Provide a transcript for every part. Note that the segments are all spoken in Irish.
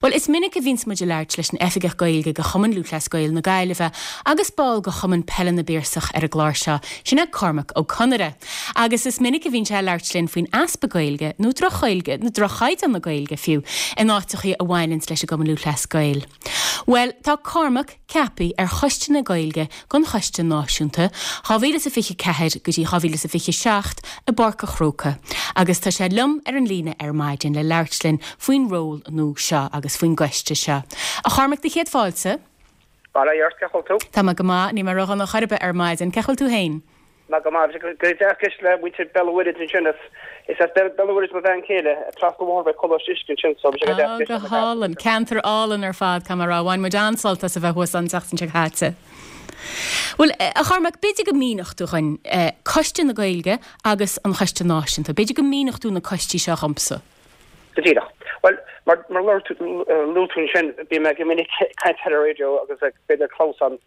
Well, is minic a víns muidir leirt leis an efigach gailge go chuman lúthlas gail na gaiileh agus ball go chuman pellan na bírsach ar a gláirse sinna Cormac ó Conara. Agus is minic a vín se leirt linn faoin aspa gailge nó drochailge na drochaid an na gailge fiú in áitichaí a bhhailins leis a go lúthlas gail. Well, tá Cormac ceapaí ar choiste na gailge gon choiste náisiúnta, chavílas a fiche cehead go dtí chavílas a fiche seacht a barca chróca. Agus tá sé lum ar an lína ar maidin le leirt linn faoin ról nó seo agus faoin gcuiste seo. A Cormac de chéad fáilsa? Bala iart cechol tú? Tá má go má ní mar rogan na chorbe ar maidin cechol tú hain? Má go má goideachis le muinte bellawid in sinnas. Is that bellawid ma bhean céile a tras go bhór bheith cholas iscin sin so go hálan, cantar álan ar fad camara bhain mu ansalta sa bheith huas an teachtain se háte. Well, a Cormac, beidir go mínach tú chuin coiste na gailge agus an choiste náisiúnta. Beidir go mínach tú na coistí seo champsa? Go well, mar lor lútún sin bí me go minic caiint ar radio agus beidir clós an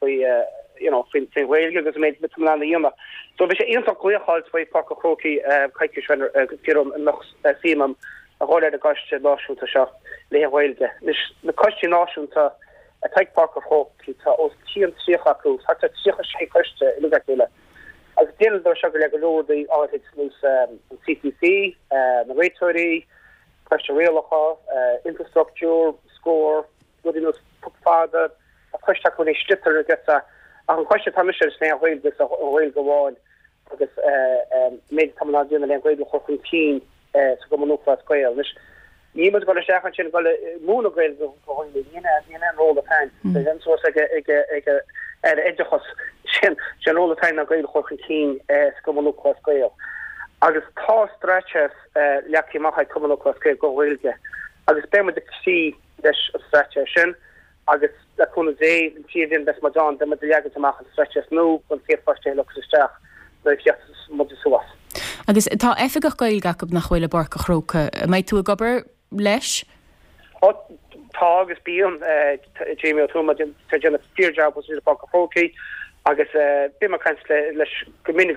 fin bhilge agus méid mit an na dhéama. So bhí sé ionach gluocháil faoi parc a chrócaí caiici sin tírum nach símam a gháil ar a coiste náisiúnta seo le bhilge. Na coiste náisiúnta a teag parc a chrócaí tá os tíon tríocha clús, tá tríocha sé coiste i lugar céile. Agus déanamh do seo go le go leordaí áit nús an CTC, na réitóirí, question realacha, infrastructure, score, goodiness, fada, a question when they stripper gets a question permission is now whale this a whale go on because made coming on doing the language of 15 so come on for square which you must go to shaft and go moon of grade go on the roll the time then so like a edge of shin all the time na grade 15 so come on for square agus tá stretches leachí maithid cumán go cé go bhfuilge agus be de sí leis stretches sin agus le chuna é tíon bes John de leagad amach stretches nó gon fé fáiste le isteach le fiachtas mu suas. Agus tá efigach gailga go nach bhfuil barca chróca méid tú a gobar leis? Tá agus bíon Jamie O'Tuma déanna tíirjob was le barca chrócaí agus bí mar caiint leis gomininic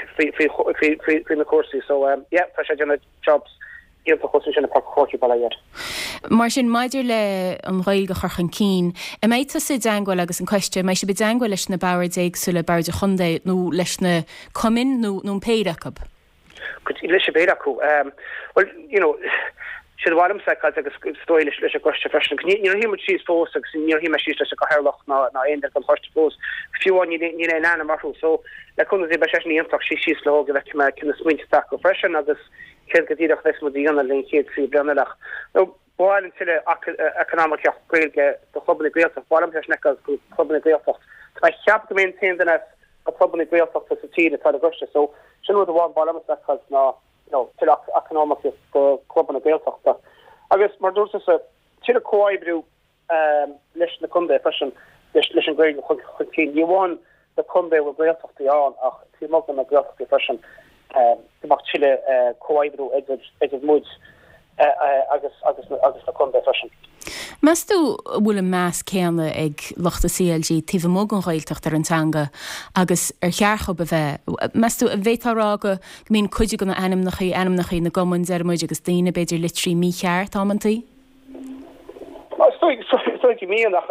fao na cuasaí so tá sé déanna jobs íonta chusa sin na parc chóircí bailad. Mar sin maidir le an ghailge churchan cín, a méid sé deangáil agus an coiste, méid sé be deangáil leis na báir éagsúla báir de chundé nó leis na cumin nó péireachab? Leis sé péireachú. Well, should want him said agus stoil leis a goiste fresin. Ní hí muid síos fós agus ní hí me síos leis a gohairlach na aon an first fós. Fiúháin ní na marú, so le chuna é be sé íontach síos le go bheith me cinna smuinte sta go fresin agus cin go dtíach leis mod díanana le chéad sí breanach. No bháin tiile economicach gailge do chluban na gaeltacht, bháin leis necas go chluban na gaeltacht. Tá cheap go mén tin denna go chluban na gaeltacht sa tíad atá a goiste, so sin bhd bháin bháin necas ná til economic go club na gaeltachta. Agus mar dús is til a coibrú leis na cumbe fashion leis an gréil chucín. You won the cumbe with gaeltachta an ach tí mo na gaeltachta fashion mach chile coibrú edit moods agus na cumbe fashion. Mas tú bhfuil an meas céanna ag lochta CLG tíh móg an ghailteach ar an teanga agus ar chearcha be bheith. Mas tú a bhétarrága mín chuide go na animnachaí na gomann ar muid agus daine beidir litrí mí chear támantaí? Stoig míach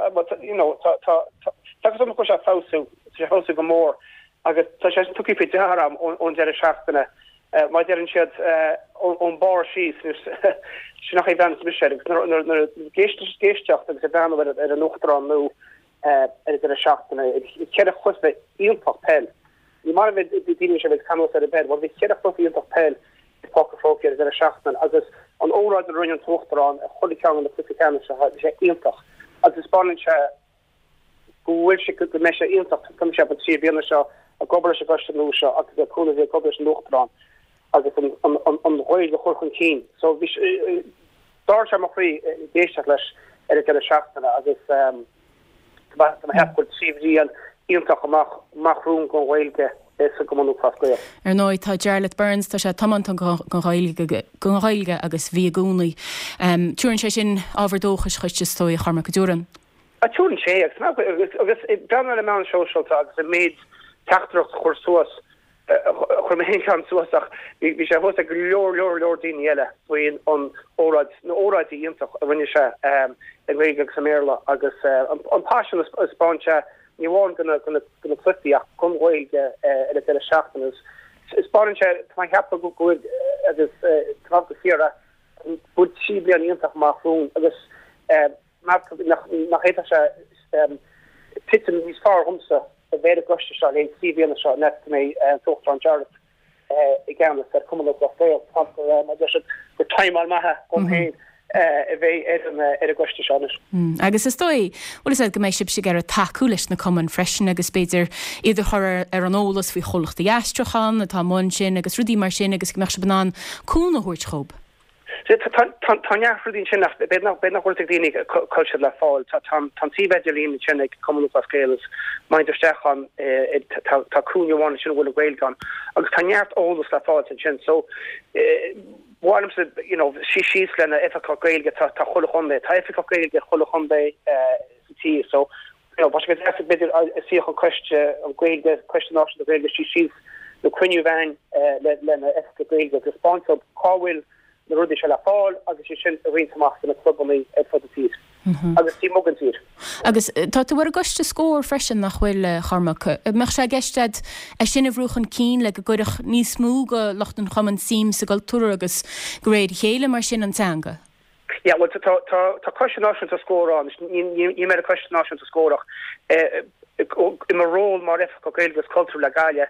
tá go se fáú go mór agus tá sé tuí fé deram ón de seachtainna mai der an siad ón bar síos sin nach ben géisteach agus ben ar an nachtrán nó ar a seachtainna che a chusbe íontach pell. Ní mar dí se kam ar a bed, war vi che a chu íontach pell pakfóki ar a seachtain agus an óráid a runn tochtrán a cholig an na African sé íontach. As is spanning se gohfuil se go me se íontach kom se trí bíanana seo a gobar se goiste nó seo agus a cool go an nachtrán. agus an roiil go chorchun cín. So dar sem fri déisteach leis ar a seachtainna agus hepkul CVD an íontach amachrún go bhilge go manú pascuil. Ar nóid tá Jarlath Burns tá sé tamantan go ghailge agus bhí gúnaí. Túrann sé sin ábhardóchas chuiste stoi Cormac go dúran. A túrann sé agus ben an man socialta agus a méid teachtracht chóir suas chum hen kan soach vi sé hos leor din jelle foin an órad iontach a rinne se en réige saméle agus an passion spacha ni war gonna flytti kun roiige de schachten is spacha ma heb go go agus tra fira bud si bli an iontach ma froen agus nach he se pitten vis far homse ve go en si net mei tocht an Jarrett igen kom op veel voor time al maha om heen bheit goiste se. Agus is stoi bhil is go mééis sib sé gar a takeúlis na cuman freisin agus beidir idir chur ar an ólas fao cholachta eistrachan atá mún sin agus rudí mar sin agus go me se banán cúna thuirt chob. Tanjaardien sin ben nach dienig culture le fall tan sivelin sinnig kom op scales meinderstechan takunwan sin will wel gan agus tanjaart alles le fall sin so warm se silenne efgelge ta chollehonde ta efgelge chollehonde ti so was bid si an question de si no quinu vein lenne efgelge respons op kawil na rudi se le fáil agus sé sin a riach na clubí fo tír agus tí mogan tír. Agus tá tú bhar goiste scóir freisin nach bhfuil charmach me sé geistead a sinna bhrúchan cín le go goidech níos smúga locht an chaman sim sa gal túr agus gréid chéile mar sin an teanga. Ja, well tá question a score an you made a question to scoreach in a role mar ef go gaelgus culture legalia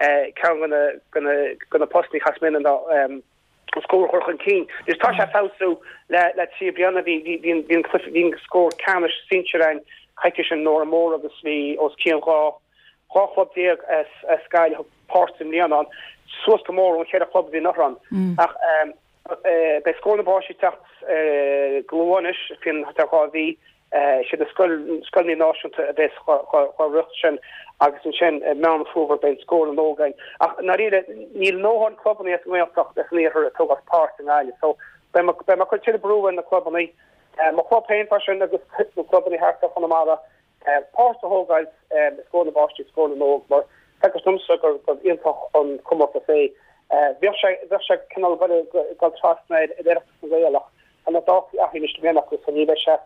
gonna postni hasmin and score chorchan keen. There's Tasha Fausto let's see Brianna the score Camish Sincharan Hikishan Nora more of the Svee os Kian Hawk there as Sky parts in Leonon Swas tomorrow and a club in not run. Bei score the bar she tacht glowanish fin HV she the skullny nation to this Russian agus sin me fover ben score an ógain na níl nóhan club an méach ní her tugas part in aile so be ma chu breú in na club an ma club pein fashion agus club an her fan amara part a hógail score na bar score an óg mar fe stumsugur go intoch an kom op a sé vi se canal gal trasneid réach an a da a hin menach san ní se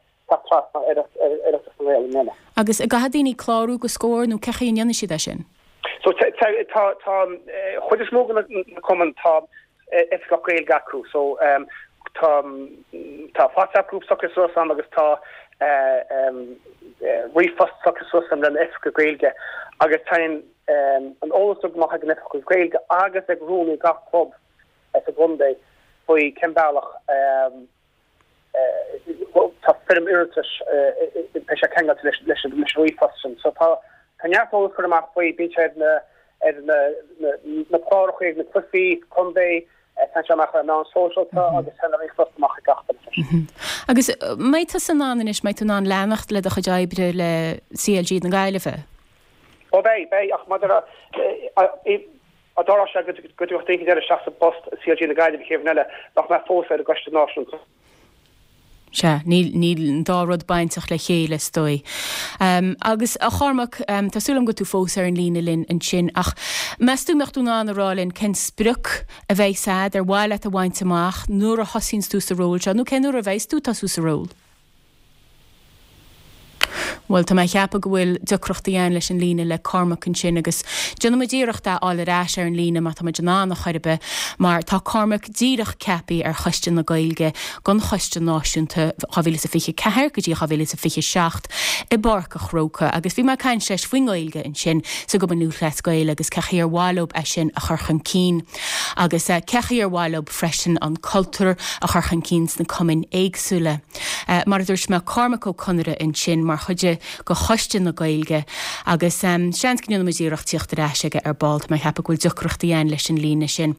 agus a gahadíní chlárú go scór nó cechaí anne si sin. So chud is mógan kommen tá efgaréil gaú so tá WhatsApp-grúp so an agus tá rifast so an den efgagréilge agus tain an ólasug má an efgagréilge agus ag rúni ga club a Grundé foi Kembalach tá film irtas pe kenga leisfasten so tá tanjaartó for ma foi be na pách na clufi Condé tanach ná social agus fastach gachten. Agus meita san an is meit an lenacht le a chajáibre le CLG na gaiileh. O bei ach ma a dá go think er se post CLG na gaiile chéfnelle nach me fós a gochte ná. Se níl dárod baintach le chéile stoi. Agus a chormach tásúlam go tú fós ar an lína linn an sin ach meú mechtú ná arálinn cen spruc a bheith sad ar bháile a bhaint amach nuair a hosín tú sa ról se nó cenú a bheith tú tasú sa ról. Well tá cheappa go bhfuil decrochtaíon leis an lína le cormach an sin agus Dúna ma ddíireachta ála ráis ar an lína má tá ná chuirbe mar tá cormach díireach cepaí ar chuiste na gailge gan chuiste náisiúnta chavíle sa fiche ceir go dtí chavíle sa fiche 6 I barca chróca agus bhí mar caiin seis faoingáilge an sin sa go banú leis gaile agus cechaí ar bháilób a sin a churchan cín agus cechaí ar bháilób freisin an cultúr a churchan cíns na cumin éagsúla. Mar dúirs me cormach ó conire in sin mar chuide go choiste na gailge agus sean cinna muíirecht tíocht reisige ar balt mai hepa gohfuil decrochtaíon leis an lína sin.